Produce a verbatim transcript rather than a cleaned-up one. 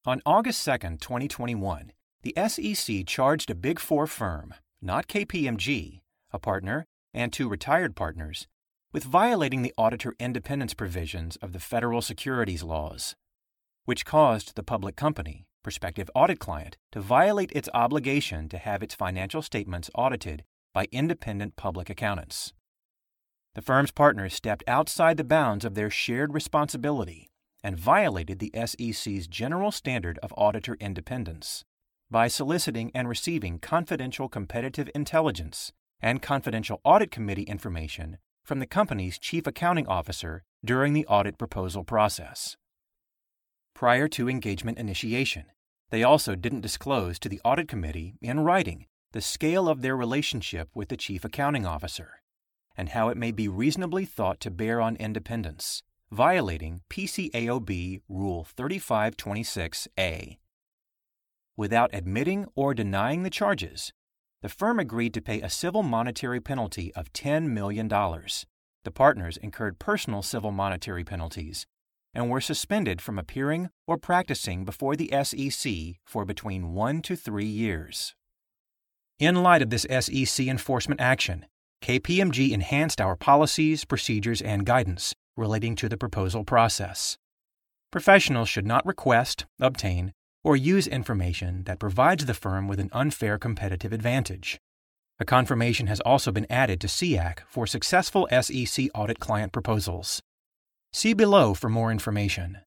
On August second, twenty twenty-one, the S E C charged a Big Four firm, not K P M G, a partner, and two retired partners, with violating the auditor independence provisions of the federal securities laws, which caused the public company, prospective audit client, to violate its obligation to have its financial statements audited by independent public accountants. The firm's partners stepped outside the bounds of their shared responsibility and violated the S E C's general standard of auditor independence by soliciting and receiving confidential competitive intelligence and confidential audit committee information from the company's chief accounting officer during the audit proposal process. Prior to engagement initiation, they also didn't disclose to the audit committee in writing the scale of their relationship with the chief accounting officer and how it may be reasonably thought to bear on independence, violating P C A O B Rule thirty-five twenty-six A. Without admitting or denying the charges, the firm agreed to pay a civil monetary penalty of ten million dollars. The partners incurred personal civil monetary penalties and were suspended from appearing or practicing before the S E C for between one to three years. In light of this S E C enforcement action, K P M G enhanced our policies, procedures, and guidance relating to the proposal process. Professionals should not request, obtain, or use information that provides the firm with an unfair competitive advantage. A confirmation has also been added to S E A C for successful S E C audit client proposals. See below for more information.